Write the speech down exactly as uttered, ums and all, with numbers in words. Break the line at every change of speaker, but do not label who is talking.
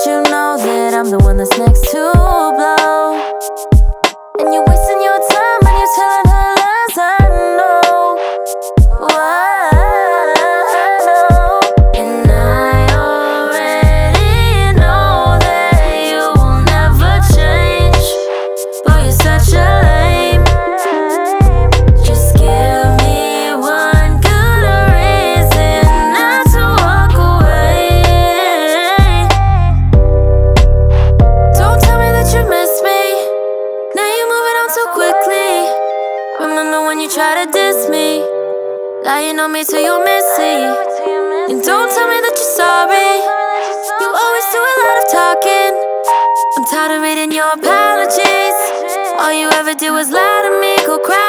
you know that I'm the one that's next to blow. And you're wasting your time when you're telling her lies, I know. Whoa. And I already know that you will never change. Boy, you're such a lame. Just give me one good reason not to walk away. Don't tell me that you miss me. Now you're moving on too quickly. Remember when you tried to diss me? Lying on me till you're missing. And don't tell me that you're sorry. You always do a lot of talking. I'm tired of reading your apologies. All you ever do is lie to me, go cry